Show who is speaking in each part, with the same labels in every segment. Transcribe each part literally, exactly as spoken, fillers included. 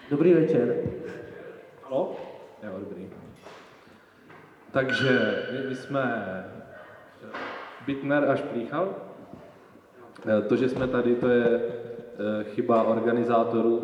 Speaker 1: Dobrý večer.
Speaker 2: Halo? Jo, dobrý. Takže my, my jsme Bittner a Šplíchal. To, že jsme tady, to je chyba organizátorů.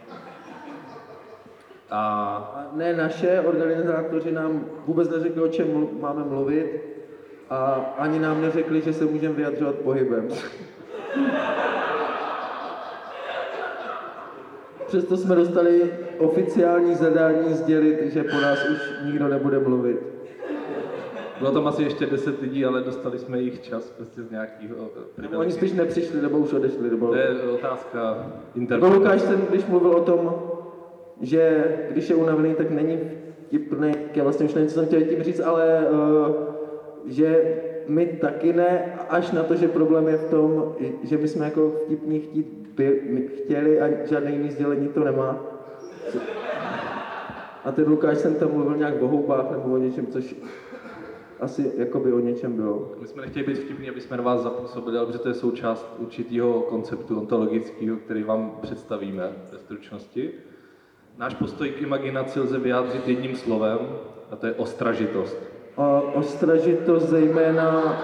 Speaker 2: A...
Speaker 1: A ne, naše organizátoři nám vůbec neřekli, o čem mlu- máme mluvit a ani nám neřekli, že se můžeme vyjadřovat pohybem. Přesto jsme dostali oficiální zadání sdělit, že po nás už nikdo nebude mluvit.
Speaker 2: Bylo tam asi ještě deset lidí, ale dostali jsme jejich čas prostě z nějakého...
Speaker 1: No, oni spíš nepřišli, nebo už odešli, nebo...
Speaker 2: To je otázka
Speaker 1: Jako
Speaker 2: interpretace.
Speaker 1: Lukáš ten, když mluvil o tom, že když je unavený, tak není vtipný, já vlastně už nevím, co jsem chtěl tím říct, ale uh, že my taky ne, až na to, že problém je v tom, že my jsme jako vtipní chtít by, my chtěli a žádný jiný sdělení to nemá. A ten Lukáš jsem tam mluvil nějak o houbách nebo o něčem, což asi jakoby o něčem bylo.
Speaker 2: My jsme nechtěli být vtipní, aby jsme na vás zapůsobili, ale protože to je součást určitého konceptu ontologického, který vám představíme ve stručnosti. Náš postoj k imaginaci lze vyjádřit jedním slovem, a to je ostražitost.
Speaker 1: A ostražitost zejména,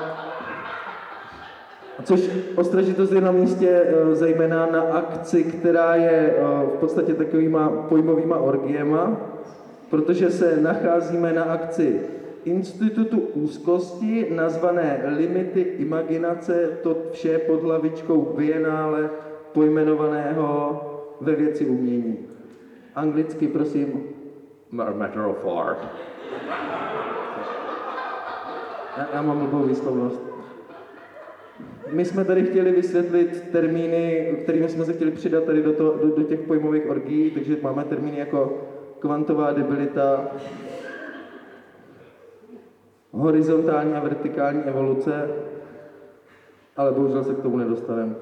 Speaker 1: což ostražitost je na místě zejména na akci, která je v podstatě takovýma pojmovýma orgiema, protože se nacházíme na akci Institutu úzkosti, nazvané Limity imaginace, to vše pod hlavičkou Biennále, pojmenovaného ve věci umění. Anglicky, prosím.
Speaker 2: Matter of art.
Speaker 1: Já, já mám blbou výslovnost. My jsme tady chtěli vysvětlit termíny, kterými jsme se chtěli přidat tady do, to, do, do těch pojmových orgií, takže máme termíny jako kvantová debilita, horizontální a vertikální evoluce, ale bohužel se k tomu nedostaneme.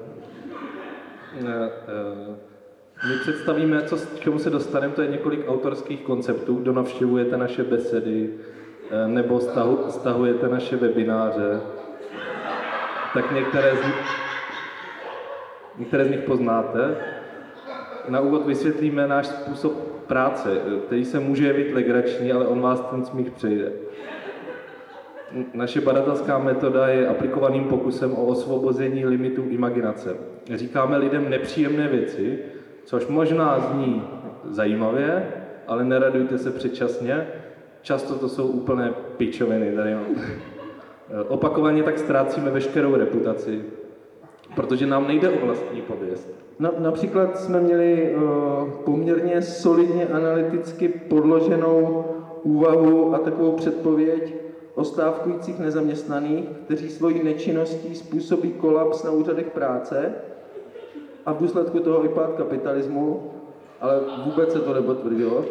Speaker 2: My představíme, co, k čemu se dostaneme, to je několik autorských konceptů. Kdo navštěvujete naše besedy nebo stahu, stahujete naše webináře, tak některé z, nich, některé z nich poznáte. Na úvod vysvětlíme náš způsob práce, který se může jevit legrační, ale on vás ten smích přejde. Naše badatelská metoda je aplikovaným pokusem o osvobození limitů imaginace. Říkáme lidem nepříjemné věci, což možná zní zajímavě, ale neradujte se předčasně. Často to jsou úplné pičoviny. Tady mám. Opakovaně tak ztrácíme veškerou reputaci, protože nám nejde o vlastní pověst.
Speaker 1: Na, například jsme měli uh, poměrně solidně analyticky podloženou úvahu a takovou předpověď o stávkujících nezaměstnaných, kteří svojí nečinností způsobí kolaps na úřadech práce a v důsledku toho i pád kapitalismu, ale vůbec se to nepotvrdilo.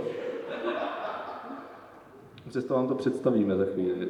Speaker 2: Přesto vám to představíme za chvíli.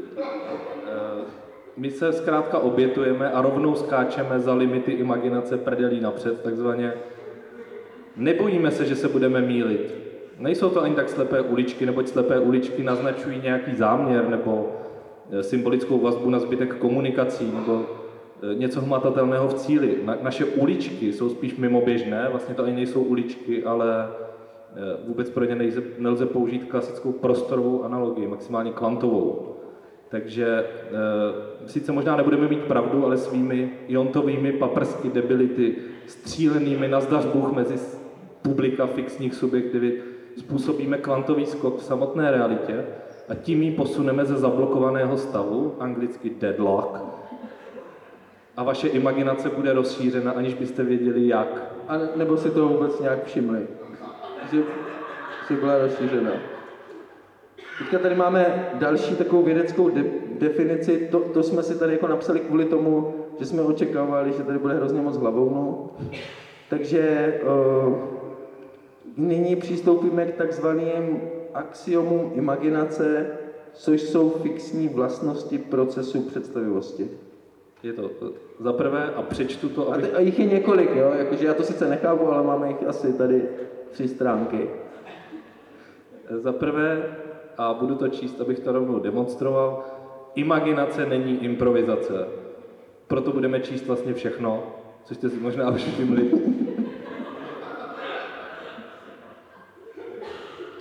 Speaker 2: My se zkrátka obětujeme a rovnou skáčeme za limity imaginace prdelí napřed, takzvaně nebojíme se, že se budeme mýlit. Nejsou to ani tak slepé uličky, neboť slepé uličky naznačují nějaký záměr nebo symbolickou vazbu na zbytek komunikací nebo něco hmatatelného v cíli. Na, naše uličky jsou spíš mimoběžné, vlastně to ani nejsou uličky, ale vůbec pro ně nejze, nelze použít klasickou prostorovou analogii, maximálně kvantovou. Takže e, sice možná nebudeme mít pravdu, ale svými jontovými paprsky debility, střílenými na zdař Bůh mezi publika fixních subjektivit, způsobíme kvantový skok v samotné realitě a tím ji posuneme ze zablokovaného stavu, anglicky deadlock, a vaše imaginace bude rozšířena, aniž byste věděli jak.
Speaker 1: A nebo si to vůbec nějak všimli, že si byla rozšířena. Teďka tady máme další takovou vědeckou de- definici, to, to jsme si tady jako napsali kvůli tomu, že jsme očekávali, že tady bude hrozně moc hlavounů. Takže uh, nyní přistoupíme k takzvaným axiomům imaginace, což jsou fixní vlastnosti procesu představivosti.
Speaker 2: Je to za prvé a přečtu to, abych...
Speaker 1: A, t- a jich je několik, jo? Jakože já to sice nechápu, ale máme jich asi tady tři stránky.
Speaker 2: Za prvé, a budu to číst, abych to rovnou demonstroval, imaginace není improvizace. Proto budeme číst vlastně všechno, což jste si možná už všimli.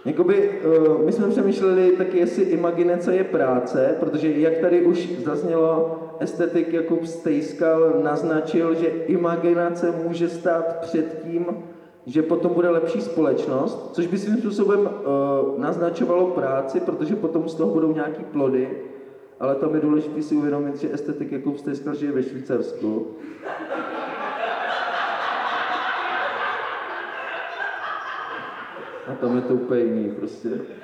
Speaker 1: Jakoby, uh, my jsme přemýšleli taky, jestli imaginace je práce, protože jak tady už zaznělo, estetik Jakub Stejskal naznačil, že imaginace může stát před tím, že potom bude lepší společnost, což by svým způsobem uh, naznačovalo práci, protože potom z toho budou nějaký plody, ale tam je důležité si uvědomit, že estetik Jakub Stejskal žije ve Švýcarsku. A tam je to úplně jiný prostě.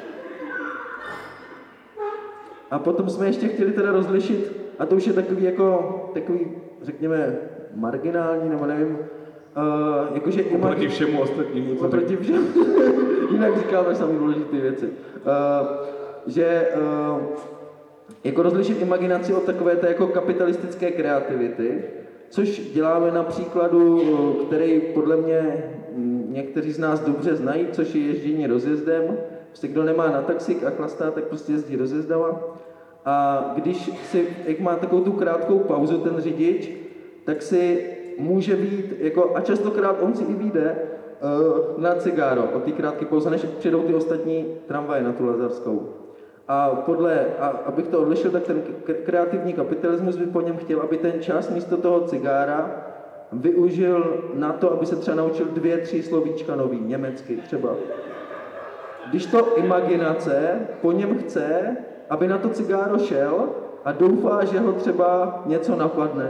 Speaker 1: A potom jsme ještě chtěli teda rozlišit, a to už je takový jako, takový, řekněme, marginální, nebo nevím, uh, jakože...
Speaker 2: Oproti všemu ostatnímu, co
Speaker 1: Oproti všemu, jinak říkáme samý důležité věci. Uh, že uh, jako rozlišit imaginaci od takové té jako kapitalistické kreativity, což děláme na příkladu, který podle mě někteří z nás dobře znají, což je ježdění rozjezdem. Prostě kdo nemá na taxík a chlastá, tak prostě jezdí rozjezdama. A když si, jak má takovou tu krátkou pauzu ten řidič, tak si může být, jako, a častokrát on si i vyjde uh, na cigáro od té krátké pauze, než přijdou ty ostatní tramvaje na tu Lazarskou. A podle, a abych to odlišil, tak ten kreativní kapitalismus by po něm chtěl, aby ten čas místo toho cigára využil na to, aby se třeba naučil dvě, tři slovíčka nový, německy třeba. Když to imaginace po něm chce, aby na to cigáro šel a doufá, že ho třeba něco napadne.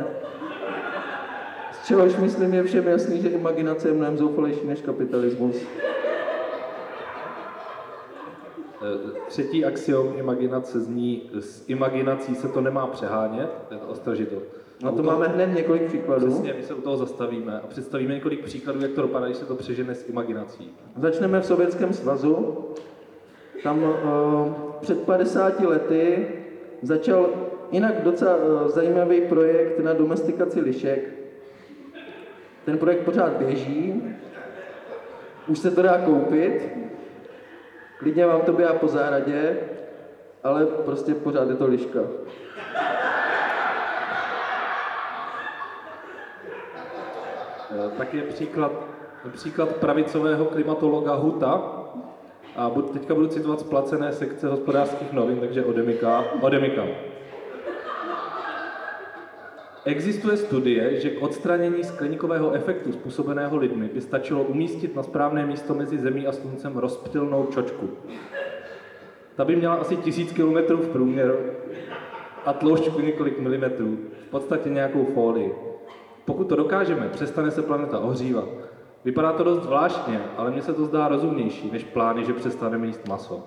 Speaker 1: Z čehož myslím je všem jasný, že imaginace je mnohem zoufalejší než kapitalismus.
Speaker 2: Třetí axiom imaginace zní, s imaginací se to nemá přehánět, je to ostražitost.
Speaker 1: No to máme hned několik příkladů.
Speaker 2: Přesně, my se u toho zastavíme a představíme několik příkladů, jak to dopadá, když se to přežene s imaginací.
Speaker 1: Začneme v Sovětském svazu. Tam uh, před padesáti lety začal jinak docela uh, zajímavý projekt na domestikaci lišek. Ten projekt pořád běží, už se to dá koupit, klidně vám to běhá po zahradě, ale prostě pořád je to liška.
Speaker 2: Tak je příklad, příklad pravicového klimatologa Huta. A buď, teďka budu citovat z placené sekce Hospodářských novin, takže odemykám. odemykám. Existuje studie, že k odstranění skleníkového efektu způsobeného lidmi by stačilo umístit na správné místo mezi Zemí a Sluncem rozptylnou čočku. Ta by měla asi tisíc kilometrů v průměru a tloušťku několik milimetrů, v podstatě nějakou fólii. Pokud to dokážeme, přestane se planeta ohřívat. Vypadá to dost zvláštně, ale mně se to zdá rozumnější, než plány, že přestaneme jíst maso.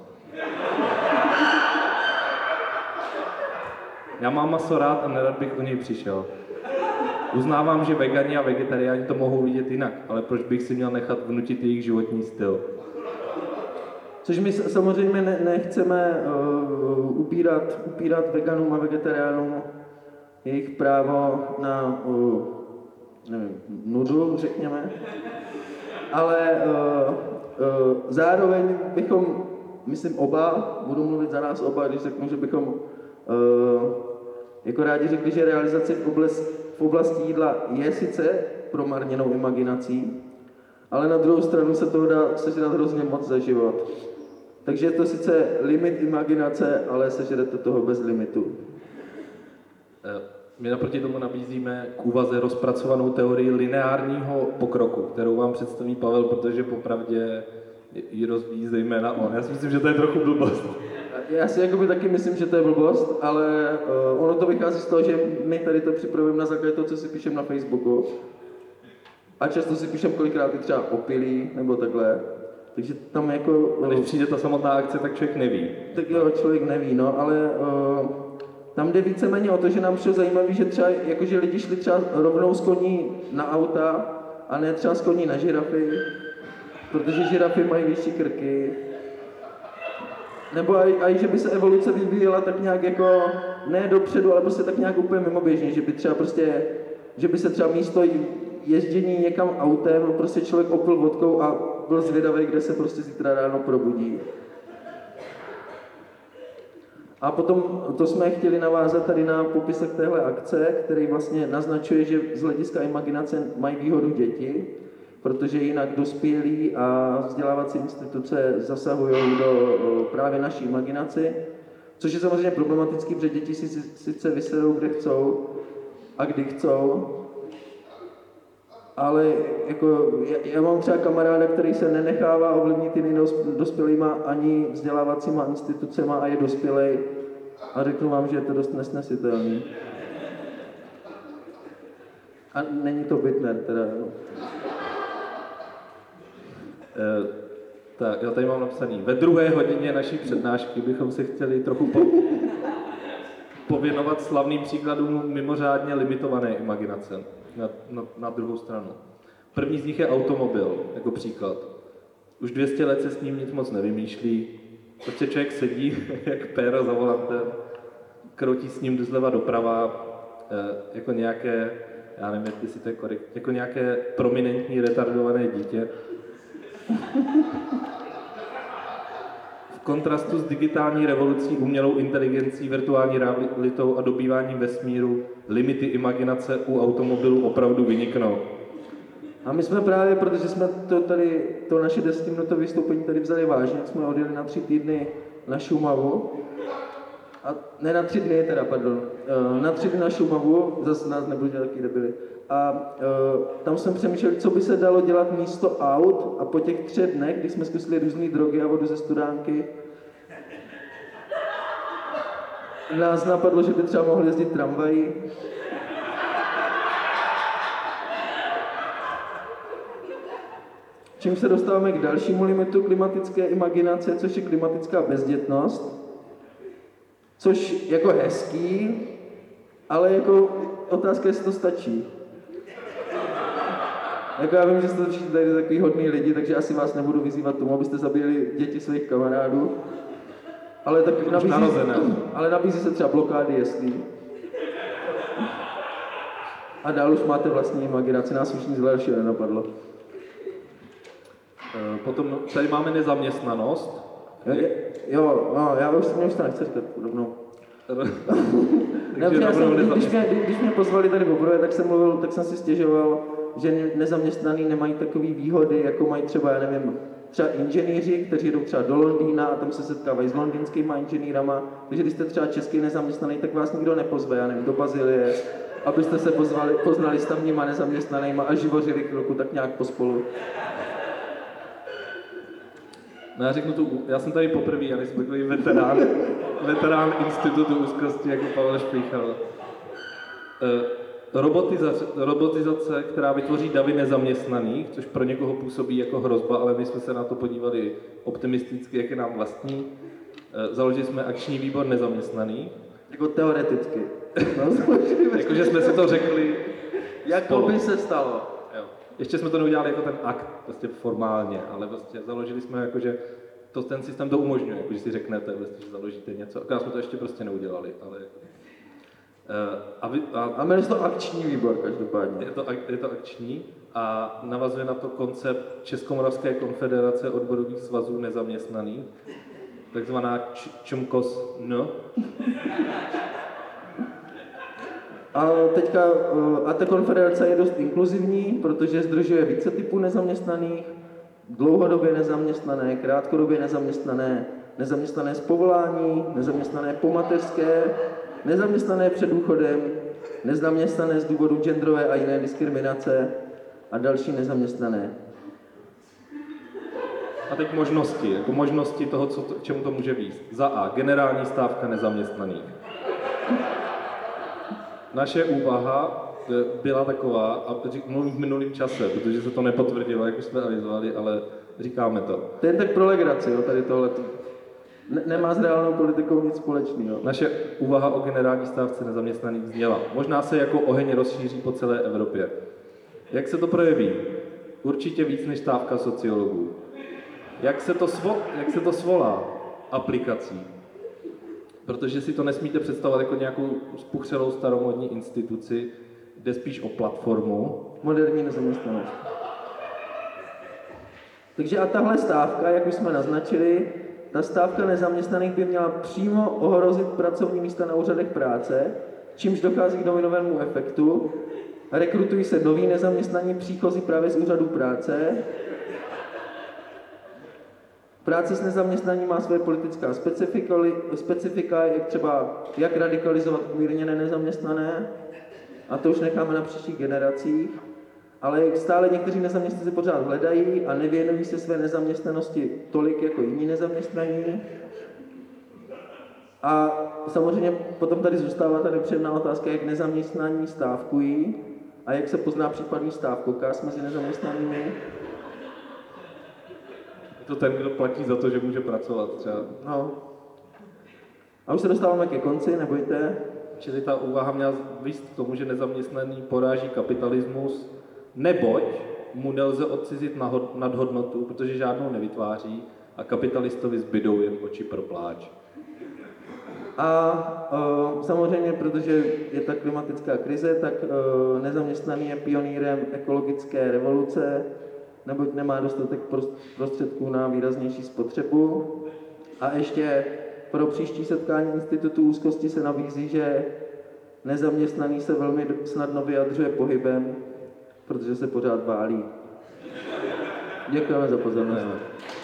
Speaker 2: Já mám maso rád a nerad bych o něj přišel. Uznávám, že vegani a vegetariáni to mohou vidět jinak, ale proč bych si měl nechat vnutit jejich životní styl?
Speaker 1: Což my samozřejmě ne, nechceme uh, upírat, upírat veganům a vegetariánům jejich právo na uh, nevím, nudu, řekněme. Ale uh, uh, zároveň bychom, myslím oba, budu mluvit za nás oba, když řeknu, že bychom uh, jako rádi řekli, že realizace v oblasti, v oblasti jídla je sice promarněnou imaginací, ale na druhou stranu se toho dá sežrat hrozně moc za život. Takže je to sice limit imaginace, ale sežerete toho bez limitu.
Speaker 2: My naproti tomu nabízíme k úvaze rozpracovanou teorii lineárního pokroku, kterou vám představí Pavel, protože popravdě ji rozvíjí zejména on. Já si myslím, že to je trochu blbost.
Speaker 1: Já si jakoby taky myslím, že to je blbost, ale uh, ono to vychází z toho, že my tady to připravujeme na základě toho, co si píšeme na Facebooku. A často si píšeme kolikrát i třeba opilí, nebo takhle. Takže tam jako...
Speaker 2: A když přijde ta samotná akce, tak člověk neví.
Speaker 1: Tak jo, člověk neví, no, ale uh, tam jde víceméně o to, že nám přišlo zajímavé, že třeba jakože lidi šli třeba rovnou z koní na auta a ne třeba z koní na žirafy, protože žirafy mají větší krky. Nebo i, že by se evoluce vyvíjela tak nějak jako, ne dopředu, ale prostě tak nějak úplně mimoběžně, že by třeba prostě, že by se třeba místo jezdění někam autem, prostě člověk opil vodkou a byl zvědavý, kde se prostě zítra ráno probudí. A potom to jsme chtěli navázat tady na popisek téhle akce, který vlastně naznačuje, že z hlediska imaginace mají výhodu děti, protože jinak dospělí a vzdělávací instituce zasahují do právě naší imaginaci, což je samozřejmě problematický, protože děti si sice vysedou, kde chcou a kdy chcou, ale jako, já, já mám třeba kamaráda, který se nenechává ovlivnit jinými dospělýma ani vzdělávacíma institucema a je dospělej a řeknu vám, že je to dost nesnesitelný. A není to Bittner teda, no.
Speaker 2: E, tak, já tady mám napsaný. Ve druhé hodině naší přednášky bychom se chtěli trochu po, pověnovat slavným příkladům mimořádně limitované imaginace. Na, na, na druhou stranu. První z nich je automobil, jako příklad. Už dvě stě let se s ním nic moc nevymýšlí. Prostě člověk sedí jak péro za volantem, kroutí s ním zleva doprava, e, jako nějaké, já nevím, jestli to je korekt, jako nějaké prominentní retardované dítě. V kontrastu s digitální revolucí, umělou inteligencí, virtuální realitou a dobýváním vesmíru limity imaginace u automobilů opravdu vyniknou.
Speaker 1: A my jsme právě, protože jsme to tady, to naše desetiminutové vystoupení tady vzali vážně, jsme odjeli na tři týdny na Šumavu. A ne na tři dny, teda, pardon, na tři dny na Šumavu, zase nás nebudu dělat taky debily. A uh, tam jsem přemýšlel, co by se dalo dělat místo aut a po těch třech dnech, kdy jsme zkusili různé drogy a vodu ze studánky, nás napadlo, že by třeba mohli jezdit tramvají. Čím se dostáváme k dalšímu limitu klimatické imaginace, což je klimatická bezdětnost. Což jako hezký, ale jako otázka, jestli to stačí. Jako já vím, že jste všichni tady takový hodný lidi, takže asi vás nebudu vyzývat tomu, abyste zabili děti svých kamarádů. Ale, tak nabízí, ale nabízí se třeba blokády jeslí. A dál už máte vlastní imaginaci, nás už nic dalšího nenapadlo.
Speaker 2: Potom tady máme nezaměstnanost.
Speaker 1: Jo, jo, no, já už mě už to nechci říkat rovnou. Ne, jsem, když, mě, když mě pozvali tady poprvé, tak jsem mluvil, tak jsem si stěžoval, že nezaměstnaný nemají takové výhody, jako mají třeba, já nevím, třeba inženýři, kteří jdou třeba do Londýna a tam se setkávají s londýnskýma inženýrama, takže když jste třeba český nezaměstnaný, tak vás nikdo nepozve, já nevím, do Bazilie, abyste se pozvali, poznali s tamníma nezaměstnanýma a živořili chvilku tak nějak pospolu.
Speaker 2: No já řeknu tu, já jsem tady poprvé, já nejsem takový veterán, veterán institutu úzkosti jako Pavel Šplíchal. E, robotizace, robotizace, která vytvoří davy nezaměstnaných, což pro někoho působí jako hrozba, ale my jsme se na to podívali optimisticky, jak je nám vlastní. E, založili jsme akční výbor nezaměstnaných.
Speaker 1: Jako teoreticky.
Speaker 2: No, Jakože jsme si to řekli.
Speaker 1: Jak to by se stalo?
Speaker 2: Jo. Ještě jsme to neudělali jako ten akt, prostě formálně, ale vlastně založili jsme jako, že to, ten systém to umožňuje, jako, že si řeknete, vlastně, že založíte něco, akorát jsme to ještě prostě neudělali, ale uh, a, vy, a,
Speaker 1: a jmenuje se to akční výbor každopádně.
Speaker 2: Je to, je to akční a navazuje na to koncept Českomoravské konfederace odborových svazů nezaměstnaných, takzvaná ČMKOS N.
Speaker 1: A teďka, a ta konfederace je dost inkluzivní, protože sdružuje více typů nezaměstnaných, dlouhodobě nezaměstnané, krátkodobě nezaměstnané, nezaměstnané z povolání, nezaměstnané po mateřské, nezaměstnané před důchodem, nezaměstnané z důvodu genderové a jiné diskriminace a další nezaměstnané.
Speaker 2: A teď možnosti, jako možnosti toho, co to, čemu to může být. Za A. Generální stávka nezaměstnaných. Naše úvaha byla taková, a mluvím v minulém čase, protože se to nepotvrdilo, jak už jsme avizovali, ale říkáme to.
Speaker 1: To je tak pro legraci, jo, tady tohle. Ne- nemá s reálnou politikou nic společného.
Speaker 2: Naše úvaha o generální stávce nezaměstnaných zněla. Možná se jako oheň rozšíří po celé Evropě. Jak se to projeví? Určitě víc než stávka sociologů. Jak se to, svo- jak se to svolá? Aplikací. Protože si to nesmíte představovat jako nějakou spuchřelou staromodní instituci, jde spíš o platformu.
Speaker 1: Moderní nezaměstnanost. Takže a tahle stávka, jak už jsme naznačili, ta stávka nezaměstnaných by měla přímo ohrozit pracovní místa na úřadech práce, čímž dochází k dominovému efektu rekrutují se noví nezaměstnaní příchozí právě z úřadu práce. Práce s nezaměstnaním má své politická specifika, jak třeba jak radikalizovat umírněné nezaměstnané, a to už necháme na příštích generacích, ale stále někteří nezaměstnanci pořád hledají a nevěnují se své nezaměstnanosti tolik jako jiní nezaměstnaní. A samozřejmě potom tady zůstává ta nepříjemná otázka, jak nezaměstnaní stávkují a jak se pozná případný stávkokaz mezi nezaměstnanými.
Speaker 2: Je to ten, kdo platí za to, že může pracovat třeba.
Speaker 1: No. A už se dostáváme ke konci, nebojte.
Speaker 2: Čili ta úvaha měla vést k tomu, že nezaměstnaný poráží kapitalismus, neboť mu nelze odcizit nadhodnotu, protože žádnou nevytváří a kapitalistovi zbydou jen oči pro pláč.
Speaker 1: A uh, samozřejmě, protože je ta klimatická krize, tak uh, nezaměstnaný je pionýrem ekologické revoluce, neboť nemá dostatek prostředků na výraznější spotřebu. A ještě pro příští setkání Institutu úzkosti se nabízí, že nezaměstnaný se velmi snadno vyjadřuje pohybem, protože se pořád válí. Děkujeme za pozornost.